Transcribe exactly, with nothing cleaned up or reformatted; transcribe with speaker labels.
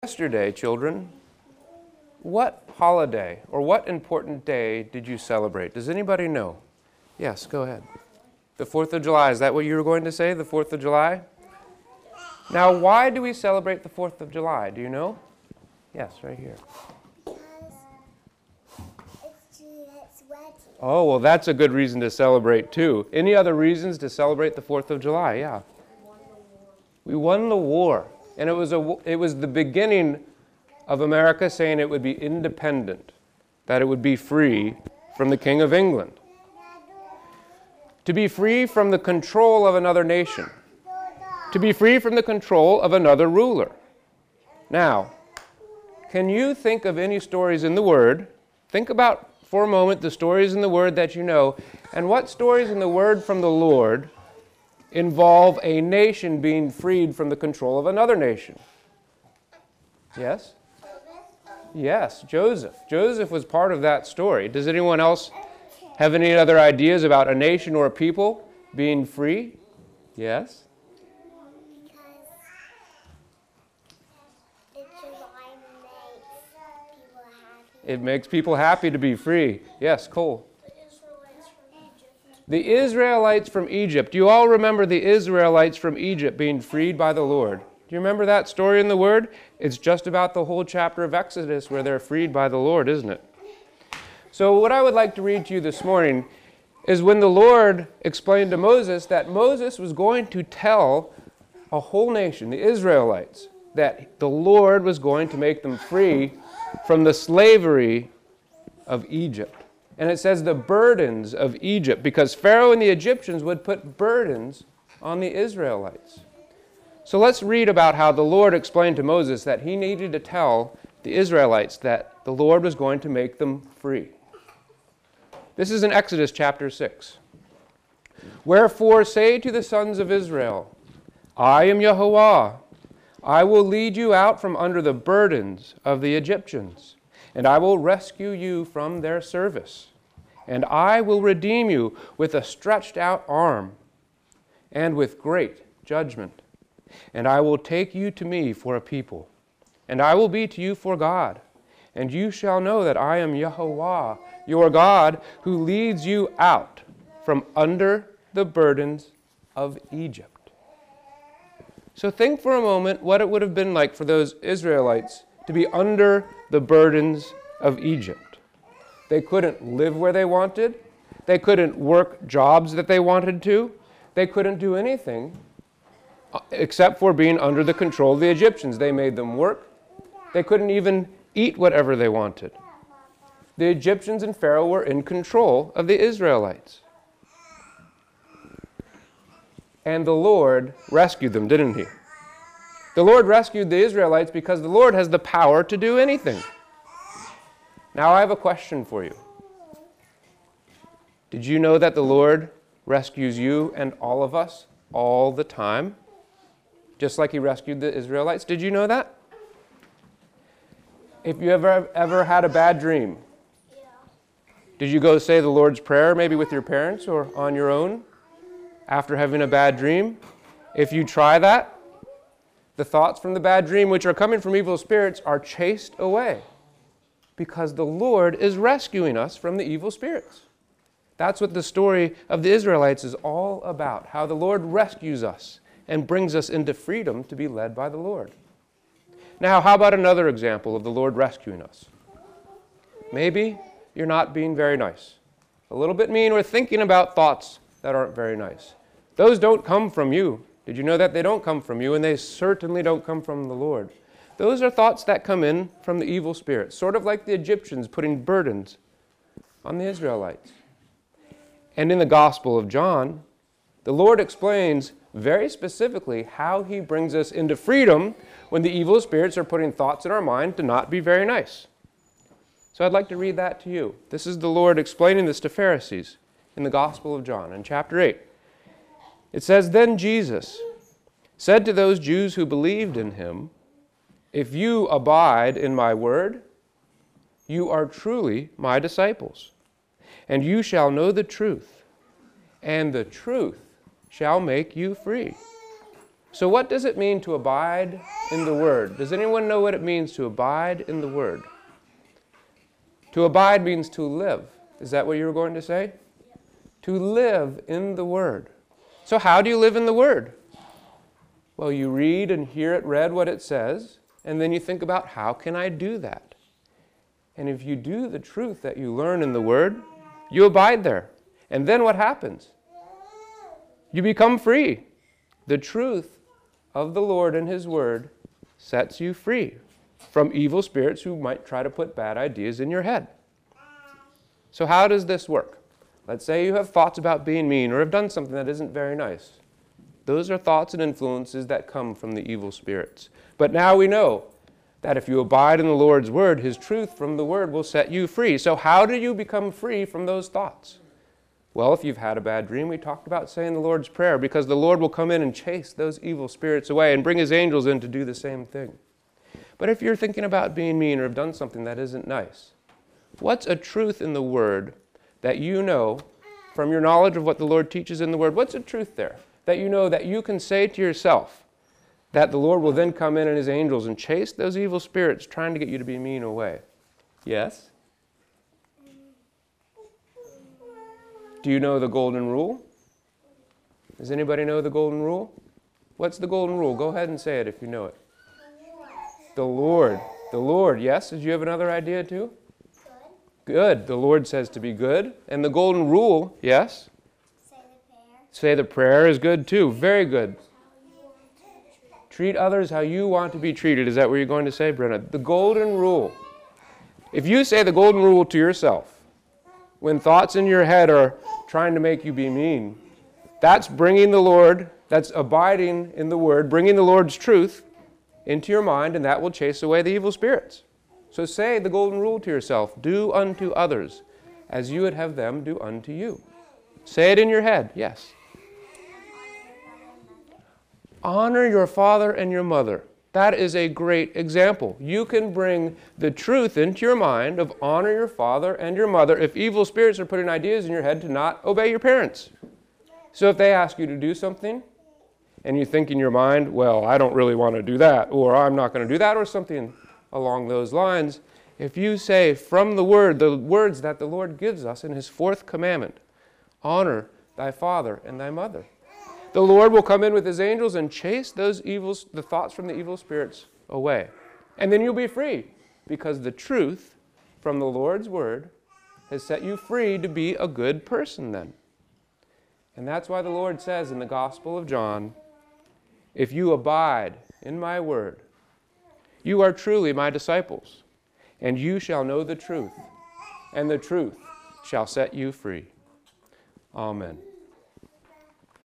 Speaker 1: Yesterday, children, what holiday or what important day did you celebrate? Does anybody know? Yes, go ahead. The fourth of July. Is that what you were going to say, the fourth of July? Now, why do we celebrate the fourth of July? Do you know? Yes, right here.
Speaker 2: It's Juliet's wedding.
Speaker 1: Oh, well, that's a good reason to celebrate, too. Any other reasons to celebrate the fourth of July? Yeah. We won the war. And it was, a, it was the beginning of America saying it would be independent, that it would be free from the King of England. To be free from the control of another nation. To be free from the control of another ruler. Now, can you think of any stories in the Word? Think about for a moment the stories in the Word that you know, and what stories in the Word from the Lord involve a nation being freed from the control of another nation. Yes? Yes, Joseph. Joseph was part of that story. Does anyone else have any other ideas about a nation or a people being free? Yes? It makes people happy to be free. Yes, Cole. The Israelites from Egypt. Do you all remember the Israelites from Egypt being freed by the Lord? Do you remember that story in the Word? It's just about the whole chapter of Exodus where they're freed by the Lord, isn't it? So what I would like to read to you this morning is when the Lord explained to Moses that Moses was going to tell a whole nation, the Israelites, that the Lord was going to make them free from the slavery of Egypt. And it says the burdens of Egypt, because Pharaoh and the Egyptians would put burdens on the Israelites. So let's read about how the Lord explained to Moses that he needed to tell the Israelites that the Lord was going to make them free. This is in Exodus chapter six. Wherefore say to the sons of Israel, I am Yahuwah. I will lead you out from under the burdens of the Egyptians, and I will rescue you from their service. And I will redeem you with a stretched out arm and with great judgment. And I will take you to me for a people, and I will be to you for God. And you shall know that I am Yahuwah, your God, who leads you out from under the burdens of Egypt. So think for a moment what it would have been like for those Israelites to be under the burdens of Egypt. They couldn't live where they wanted. They couldn't work jobs that they wanted to. They couldn't do anything except for being under the control of the Egyptians. They made them work. They couldn't even eat whatever they wanted. The Egyptians and Pharaoh were in control of the Israelites. And the Lord rescued them, didn't he? The Lord rescued the Israelites because the Lord has the power to do anything. Now I have a question for you. Did you know that the Lord rescues you and all of us all the time? Just like he rescued the Israelites. Did you know that? If you ever ever had a bad dream, did you go say the Lord's Prayer maybe with your parents or on your own after having a bad dream? If you try that, the thoughts from the bad dream which are coming from evil spirits are chased away. Because the Lord is rescuing us from the evil spirits. That's what the story of the Israelites is all about, how the Lord rescues us and brings us into freedom to be led by the Lord. Now, how about another example of the Lord rescuing us? Maybe you're not being very nice, a little bit mean, or thinking about thoughts that aren't very nice. Those don't come from you. Did you know that? They don't come from you, and they certainly don't come from the Lord. Those are thoughts that come in from the evil spirits, sort of like the Egyptians putting burdens on the Israelites. And in the Gospel of John, the Lord explains very specifically how he brings us into freedom when the evil spirits are putting thoughts in our mind to not be very nice. So I'd like to read that to you. This is the Lord explaining this to Pharisees in the Gospel of John in chapter eight. It says, Then Jesus said to those Jews who believed in him, If you abide in my word, you are truly my disciples, and you shall know the truth, and the truth shall make you free. So what does it mean to abide in the Word? Does anyone know what it means to abide in the Word? To abide means to live. Is that what you were going to say? To live in the Word. So how do you live in the Word? Well, you read and hear it read what it says, and then you think about, how can I do that? And if you do the truth that you learn in the Word, you abide there. And then what happens? You become free. The truth of the Lord and His Word sets you free from evil spirits who might try to put bad ideas in your head. So how does this work? Let's say you have thoughts about being mean or have done something that isn't very nice. Those are thoughts and influences that come from the evil spirits. But now we know that if you abide in the Lord's Word, His truth from the Word will set you free. So how do you become free from those thoughts? Well, if you've had a bad dream, we talked about saying the Lord's Prayer, because the Lord will come in and chase those evil spirits away and bring His angels in to do the same thing. But if you're thinking about being mean or have done something that isn't nice, what's a truth in the Word that you know from your knowledge of what the Lord teaches in the Word? What's a truth there that you know that you can say to yourself that the Lord will then come in and His angels and chase those evil spirits trying to get you to be mean away? Yes? Do you know the golden rule? Does anybody know the golden rule? What's the golden rule? Go ahead and say it if you know it. The Lord. The Lord. Yes? Did you have another idea too? Good. Good. The Lord says to be good. And the golden rule, yes?
Speaker 2: Say the prayer.
Speaker 1: Say the prayer is good too. Very good. Treat others how you want to be treated. Is that what you're going to say, Brenna? The golden rule. If you say the golden rule to yourself, when thoughts in your head are trying to make you be mean, that's bringing the Lord, that's abiding in the Word, bringing the Lord's truth into your mind, and that will chase away the evil spirits. So say the golden rule to yourself: do unto others as you would have them do unto you. Say it in your head, yes. Honor your father and your mother. That is a great example. You can bring the truth into your mind of honor your father and your mother if evil spirits are putting ideas in your head to not obey your parents. So if they ask you to do something, and you think in your mind, well, I don't really want to do that, or I'm not going to do that, or something along those lines, if you say from the Word, the words that the Lord gives us in His fourth commandment, honor thy father and thy mother, the Lord will come in with His angels and chase those evils, the thoughts from the evil spirits away. And then you'll be free, because the truth from the Lord's Word has set you free to be a good person then. And that's why the Lord says in the Gospel of John, if you abide in my word, you are truly my disciples, and you shall know the truth, and the truth shall set you free. Amen.